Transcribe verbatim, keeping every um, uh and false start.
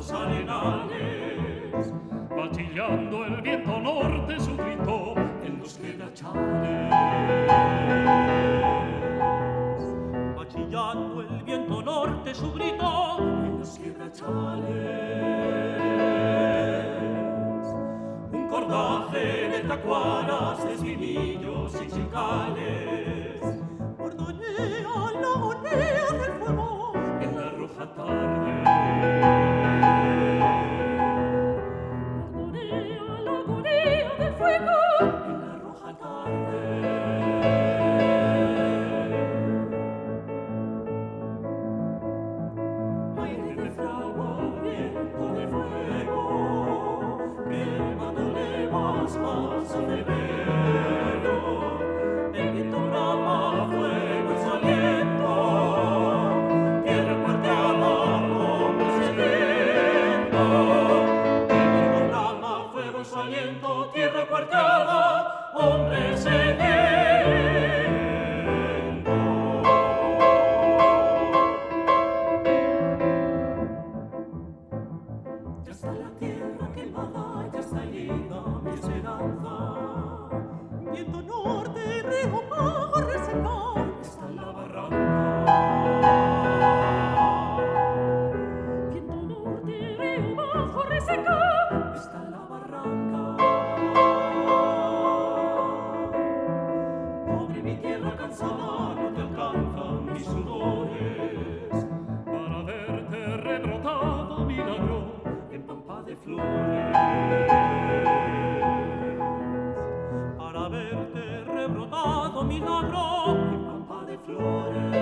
los arenales. Va chillando el viento norte su grito en los quebrachales. Va chillando el viento norte su grito en los quebrachales. Un cordaje de tacuaras, de espinillos y chicales bordonea la moneda del fuego en la roja tarde. Bordonea la moneda del fuego en la roja tarde. Aire de fragua, viento de fuego, quemando levas, paso de velo. El viento brama fuego en su aliento, tierra cuarteada, hombre sediento. El viento brama fuego en su aliento, tierra cuarteada, hombre sediento. Ya está la tierra quemada, ya está herida mi esperanza. Viento norte y río bajo resecar está en la barranca. Viento norte y río bajo resecar está en la barranca. Pobre mi tierra cansada, no te alcanzan mis sudores para verte rebrotado milagro en pampa de flores. Para verte rebrotado milagro en pampa de flores.